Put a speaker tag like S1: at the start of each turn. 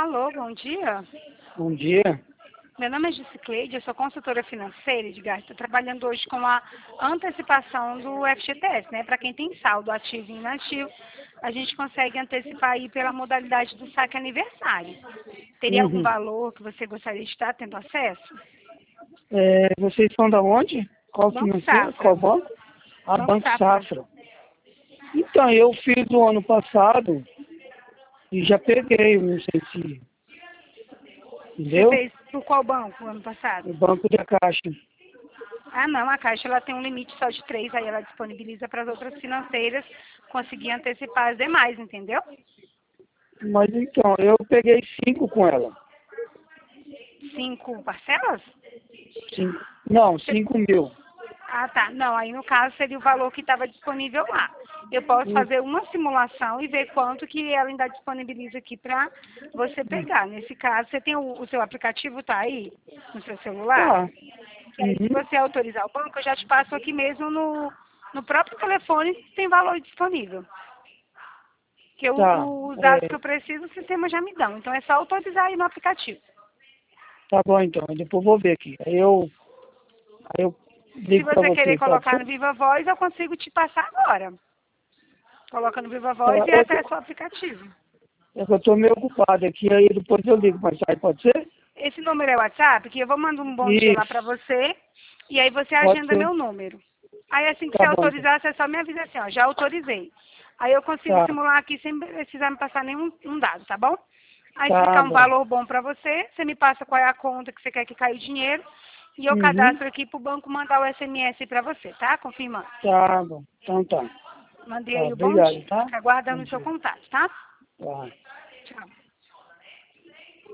S1: Alô, bom dia.
S2: Bom dia.
S1: Meu nome é Jusicleide, eu sou consultora financeira, Edgar. Estou trabalhando hoje com a antecipação do FGTS, né? Para quem tem saldo ativo e inativo, a gente consegue antecipar aí pela modalidade do saque aniversário. Teria algum valor que você gostaria de estar tendo acesso?
S2: Vocês são da onde? Qual
S1: Banco
S2: financeira?
S1: Safra.
S2: Qual banco? A
S1: Banco
S2: Banco
S1: Safra.
S2: Safra. Então, eu fiz o ano passado e já peguei, não sei se...
S1: Você
S2: Entendeu?
S1: fez por qual banco ano passado?
S2: O Banco da Caixa.
S1: Ah, não, a Caixa ela tem um limite só de 3, aí ela disponibiliza para as outras financeiras conseguir antecipar as demais, entendeu?
S2: Mas então, eu peguei 5 com ela.
S1: 5 parcelas?
S2: 5. Não, 5.000.
S1: Ah, tá. Não, aí no caso seria o valor que estava disponível lá. Eu posso fazer uma simulação e ver quanto que ela ainda disponibiliza aqui para você pegar. Nesse caso, você tem o seu aplicativo, tá aí no seu celular?
S2: Tá.
S1: E aí, se você autorizar o banco, eu já te passo aqui mesmo no próprio telefone se tem valor disponível. Porque
S2: Tá.
S1: os dados que eu preciso, o sistema já me dão. Então é só autorizar aí no aplicativo.
S2: Tá bom então. Depois eu vou ver aqui. Aí eu
S1: Se
S2: ligo pra
S1: você querer
S2: você, pode
S1: colocar
S2: ser?
S1: no Viva Voz, eu consigo te passar agora. Coloca no Viva
S2: Tá,
S1: Voz e acessa o aplicativo.
S2: é que eu tô meio ocupado aqui, aí depois eu ligo mais tarde, pode ser?
S1: Esse número é o WhatsApp, que eu vou mandar um bom dia lá pra
S2: Isso,
S1: você, e aí você
S2: pode
S1: agenda
S2: ser.
S1: meu número. Aí assim que você
S2: Tá bom então.
S1: autorizar, você só me avisa assim, ó, já autorizei. Aí eu consigo
S2: Tá,
S1: simular aqui sem precisar me passar nenhum dado, tá bom? Aí se
S2: tá
S1: ficar um
S2: bom.
S1: valor bom pra você, você me passa qual é a conta que você quer que caia o dinheiro, e eu
S2: Uhum.
S1: cadastro aqui pro banco mandar o SMS pra você, tá? Confirmando.
S2: Tá bom. Então tá.
S1: Mandei
S2: Tá,
S1: aí o bom
S2: obrigado,
S1: dia.
S2: tá?
S1: Fica
S2: Bom
S1: aguardando o seu
S2: dia.
S1: contato, tá?
S2: Tá.
S1: Tchau.